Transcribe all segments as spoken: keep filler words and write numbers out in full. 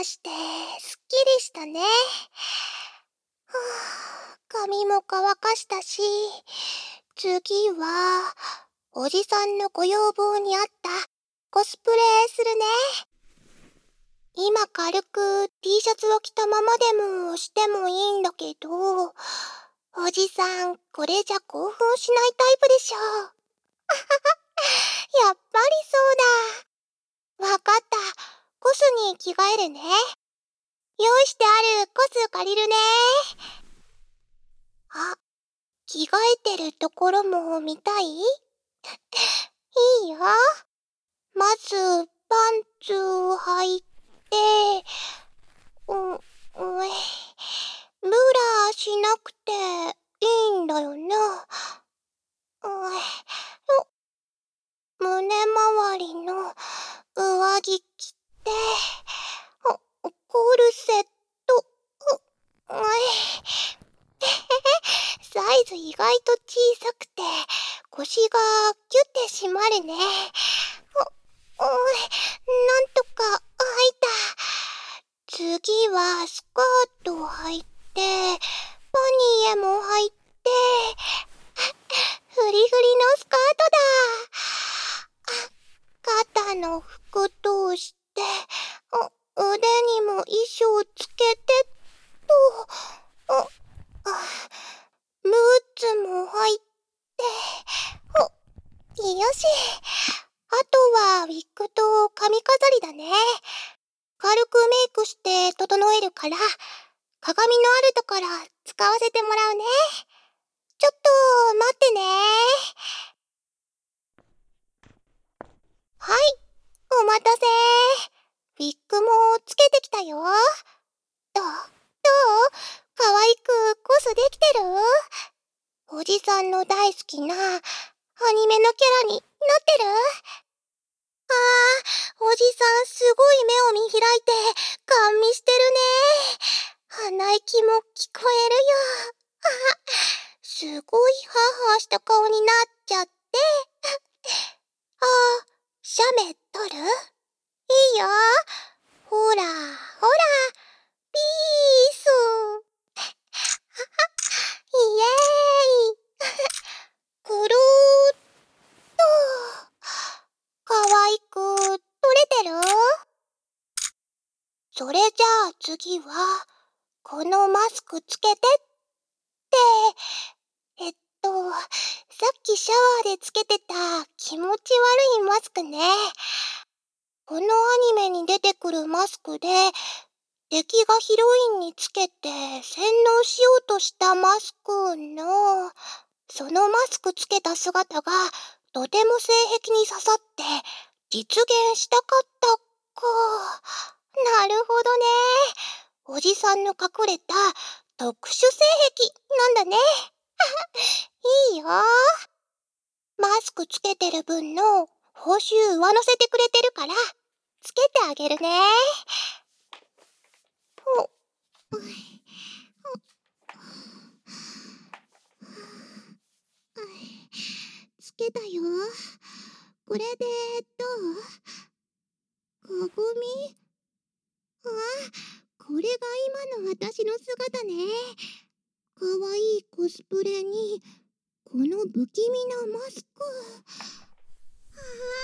かしてすっきりしたね。はあ、髪も乾かしたし、次はおじさんのご要望に合ったコスプレするね。今軽く T シャツを着たままでもしてもいいんだけど、おじさんこれじゃ興奮しないタイプでしょ。やっぱりそうだ。わかった。コスに着替えるね。用意してあるコス借りるね。あ、着替えてるところも見たい？いいよ。まずパンツ履いて、う、うえ、ブラしなくていいんだよな。うえ、胸周りの上着着て、コルセット、う、うえ、サイズ意外と小さくて腰がキュッて締まるね。お、お、なんとか履いた。次はスカート履いて、パニエも履いて、フリフリのスカートだ。肩の服通して、腕にも衣装つけてと、あ、ブーツも履いて、よし。あとはウィッグと髪飾りだね。軽くメイクして整えるから、鏡のあるところ使わせてもらうね。ちょっと待ってね。はい、お待たせ。ウィッグもつけてきたよ。どう？どう？可愛くコスできてる？おじさんの大好きなアニメのキャラになってる？あー、おじさんすごい目を見開いてガン見してるね。鼻息も聞こえるよ。すごいハーハーした顔になっちゃって。あー、写メ撮る？いいよ。ほら、ほら、ピース。イエーイ。くるーっと。かわいく撮れてる？それじゃあ次は、このマスクつけてって、えっと、さっきシャワーでつけてた気持ち悪いマスクね。このアニメに出てくるマスクで、敵がヒロインにつけて洗脳しようとしたマスクの、そのマスクつけた姿がとても性癖に刺さって実現したかったか。なるほどね。おじさんの隠れた特殊性癖なんだね。いいよ。マスクつけてる分の報酬上乗せてくれてるから、つけてあげるね。ほ、つけたよ。これでどう？かごみ？あ、これが今の私の姿ね。かわいいコスプレに、この不気味なマスク。は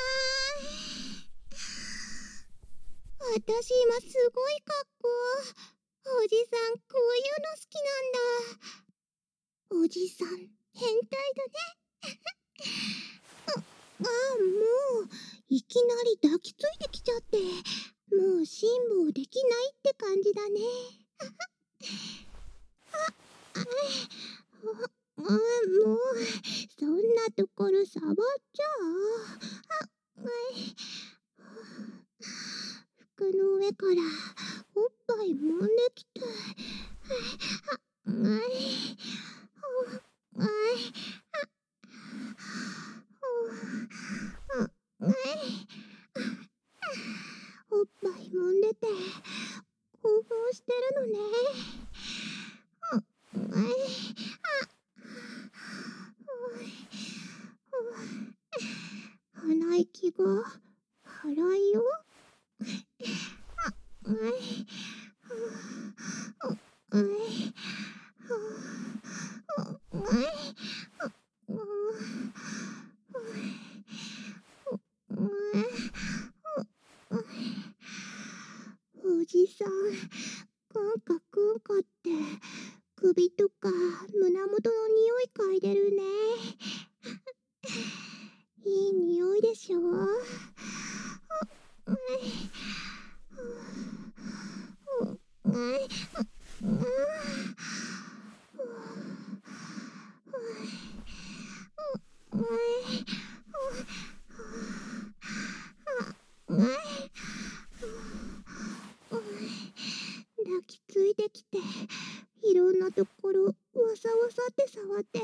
ーい。私今すごい格好。おじさんこういうの好きなんだ。おじさん変態だね。あ、あ、もういきなり抱きついてきちゃって、もう辛抱できないって感じだね。あ、あ、あ、もうそんなところ触っちゃう？あ、服の上からおっぱい揉んできて、あ、あい、あい、あ、あい、おっぱい揉んでて興奮してるのね。あ、あい、あ、鼻息が荒いよ。あ、 おじさん、くんかくんかって首とか胸元の匂い嗅いでるね。いい匂いでしょ。抱きついてきて、いろんなところわさわさって触ってる。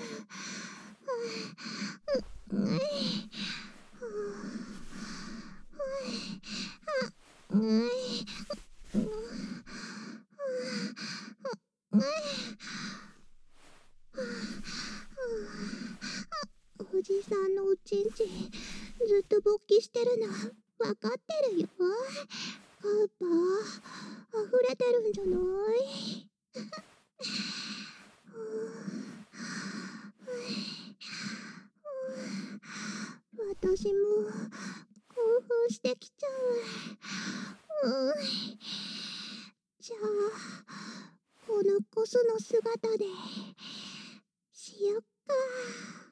おじさんのおちんちんずっと勃起してるのわかってるよ。パウパー溢れてるんじゃない？私も興奮してきちゃう。うん、じゃあこのコスの姿でしよっか。